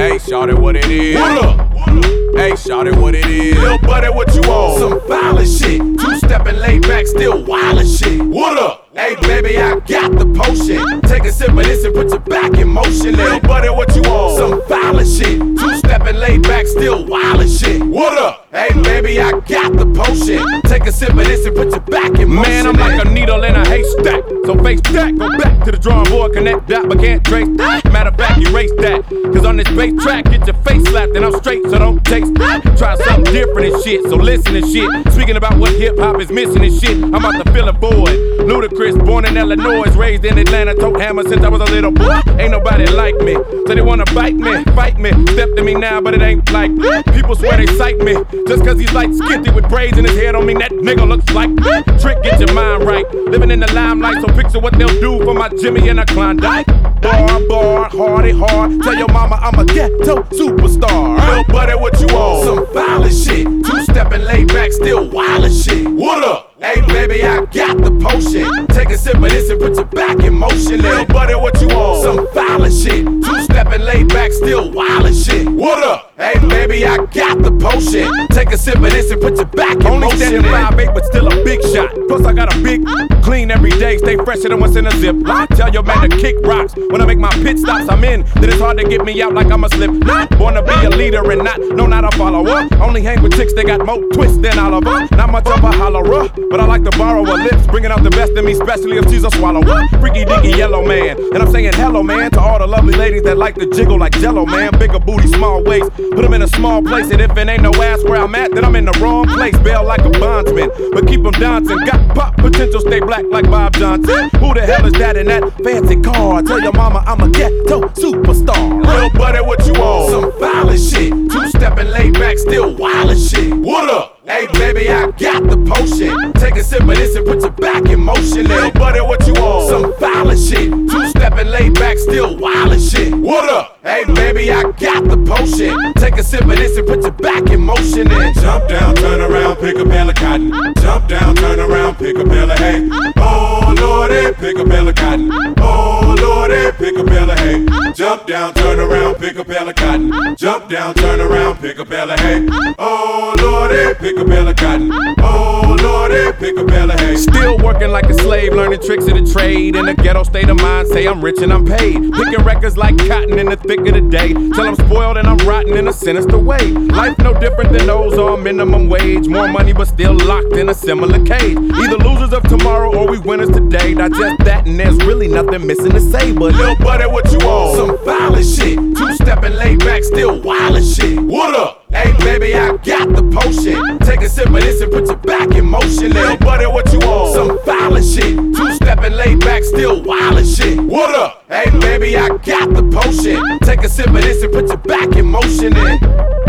Hey, shawty, what it is? What up? Hey, shawty, what it is? Lil' buddy, what you on? Some violent shit. Two-stepping, laid back, still wildin' shit. What up? Hey, baby, I got the potion. Take a sip of this and put your back in motion. Lil' buddy, what you on? Some violent shit. Two-stepping, laid back, still wildin' shit. What up? Hey, baby, I got the potion. Take a sip of this and put your back in motion. Man, I'm like a needle in a haystack. So face that, go back to the drawing board, connect that, but can't trace that. Matter of fact, erase that. Cause on this bass track, get your face slapped and I'm straight, so don't taste that. Try something different and shit, so listen and shit. Speaking about what hip-hop is missing and shit, I'm about to fill a void. Ludacris, born in Illinois, raised in Atlanta, tote hammer since I was a little boy. Ain't nobody like me, so they wanna bite me, fight me. Step to me now, but it ain't like people swear they sight me. Just cause he's like skitty with braids in his head don't mean that nigga looks like Trick, get your mind right. Living in the limelight, so picture what they'll do for my Jimmy and a Klondike. Bar, hardy hard. Tell your mama I'm a ghetto superstar. Lil' buddy, what you on? Some violent shit. Two-stepping, laid back, still wildin' shit. What up? Hey, baby, I got the potion. Take a sip of this and put your back in motion. Lil' buddy, what you on? Some violent shit. Two-stepping, laid back, still wildin' shit. What up? Hey, baby, I got the potion. Take a sip of this and put your back in Only motion. standing 5'8", but still a big shot. Plus I got a big clean every day. Stay fresher than what's in a zip. I tell your man to kick rocks. When I make my pit stops, I'm in. Then it's hard to get me out like I'm a slip. Not born to be a leader and not a follower. Only hang with chicks that got more twists than Oliver. Not much of a hollerer, but I like to borrow her lips, bringing out the best in me, especially if she's a swallower. Freaky deaky yellow man, and I'm saying hello man to all the lovely ladies that like to jiggle like Jello man. Bigger booty, small waist, put them in a small place, and if it ain't no ass where I'm at, then I'm in the wrong place. Bail like a bondsman, but keep them dancing. Got pop potential, stay black like Bob Johnson. Who the hell is that in that fancy car? Tell your mama I'm a ghetto superstar. Lil' buddy, what you on? Some violent shit. Two-stepping, laid back, still wildin' shit. What up? Hey, baby, I got the potion. Take a sip of this and put your back in motion. Lil' buddy, what you on? Some violent shit. Two-stepping, laid back, still wildin' shit. What up? Hey, baby, I got the potion. Take a sip of this and put your back in motion. And jump down, turn around, pick a bale of cotton. Jump down, turn around, pick a bale of hay. Oh, Lordy, pick a bale of cotton. Oh, Lordy, pick a bale of hay. Jump down, turn around, pick a bale of cotton. Jump down, turn around, pick a bale of hay. Oh, Lordy, pick a bale of cotton. Oh, Lordy, pick a bale of hay. Still working like a slave, learning tricks of the trade. In a ghetto state of mind, say I'm rich and I'm paid. Picking records like cotton in the thick of the day. Till I'm spoiled and I'm rotten in a sinister way. Life no different than those on minimum wage. More money but still locked in a similar cage. Either losers of tomorrow or we winners today. Digest that and there's really nothing missing to say. But Lil' buddy, what you on? Some violent shit. Two-stepping, laid back, still wildin' shit. What up? Hey, baby, I got the potion. Take a sip of this and put your back in motion. Lil' buddy, what you on? Some violent shit. Two-stepping, laid back, still wildin' shit. What up? Hey, baby, I got the potion. Take a sip of this and put your back in motion. And